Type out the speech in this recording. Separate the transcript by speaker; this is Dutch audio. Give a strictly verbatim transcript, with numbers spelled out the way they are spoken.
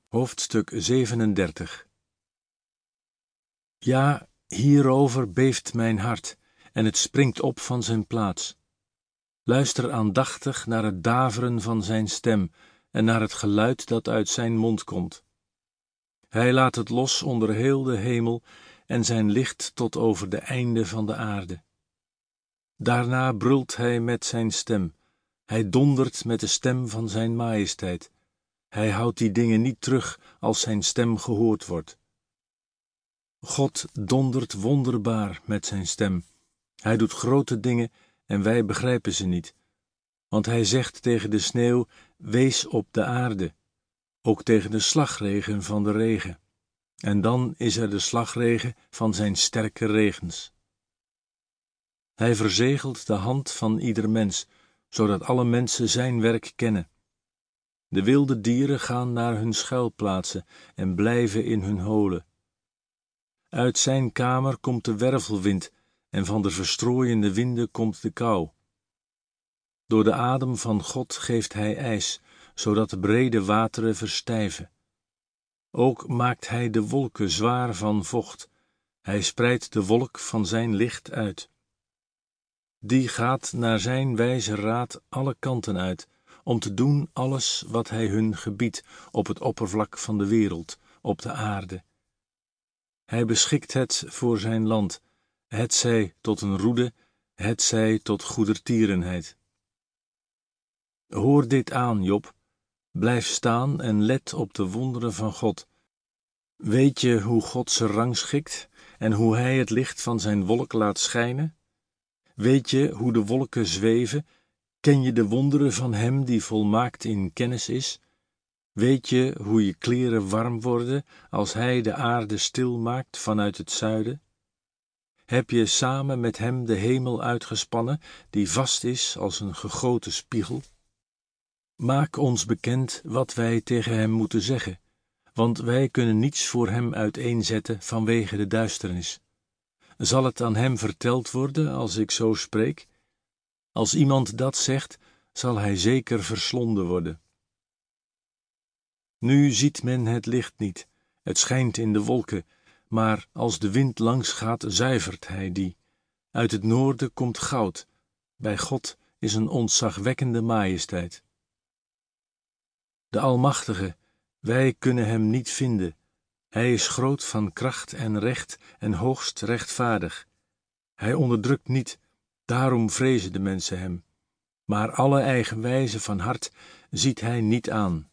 Speaker 1: Hoofdstuk zevenendertig. Ja, hierover beeft mijn hart, en het springt op van zijn plaats. Luister aandachtig naar het daveren van zijn stem en naar het geluid dat uit zijn mond komt. Hij laat het los onder heel de hemel en zijn licht tot over de einden van de aarde. Daarna brult hij met zijn stem, hij dondert met de stem van zijn majesteit. Hij houdt die dingen niet terug als zijn stem gehoord wordt. God dondert wonderbaar met zijn stem. Hij doet grote dingen en wij begrijpen ze niet. Want hij zegt tegen de sneeuw, wees op de aarde, ook tegen de slagregen van de regen. En dan is er de slagregen van zijn sterke regens. Hij verzegelt de hand van ieder mens, zodat alle mensen zijn werk kennen. De wilde dieren gaan naar hun schuilplaatsen en blijven in hun holen. Uit zijn kamer komt de wervelwind en van de verstrooiende winden komt de kou. Door de adem van God geeft hij ijs, zodat de brede wateren verstijven. Ook maakt hij de wolken zwaar van vocht. Hij spreidt de wolk van zijn licht uit. Die gaat naar zijn wijze raad alle kanten uit, om te doen alles wat hij hun gebiedt op het oppervlak van de wereld, op de aarde. Hij beschikt het voor zijn land, hetzij tot een roede, hetzij tot goedertierenheid. Hoor dit aan, Job, blijf staan en let op de wonderen van God. Weet je hoe God ze rangschikt en hoe hij het licht van zijn wolk laat schijnen? Weet je hoe de wolken zweven? Ken je de wonderen van hem die volmaakt in kennis is? Weet je hoe je kleren warm worden als hij de aarde stil maakt vanuit het zuiden? Heb je samen met hem de hemel uitgespannen, die vast is als een gegoten spiegel? Maak ons bekend wat wij tegen hem moeten zeggen, want wij kunnen niets voor hem uiteenzetten vanwege de duisternis. Zal het aan hem verteld worden als ik zo spreek? Als iemand dat zegt, zal hij zeker verslonden worden. Nu ziet men het licht niet, het schijnt in de wolken, maar als de wind langs gaat, zuivert hij die. Uit het noorden komt goud, bij God is een ontzagwekkende majesteit. De Almachtige, wij kunnen hem niet vinden. Hij is groot van kracht en recht en hoogst rechtvaardig. Hij onderdrukt niet, daarom vrezen de mensen hem. Maar alle eigenwijze van hart ziet hij niet aan.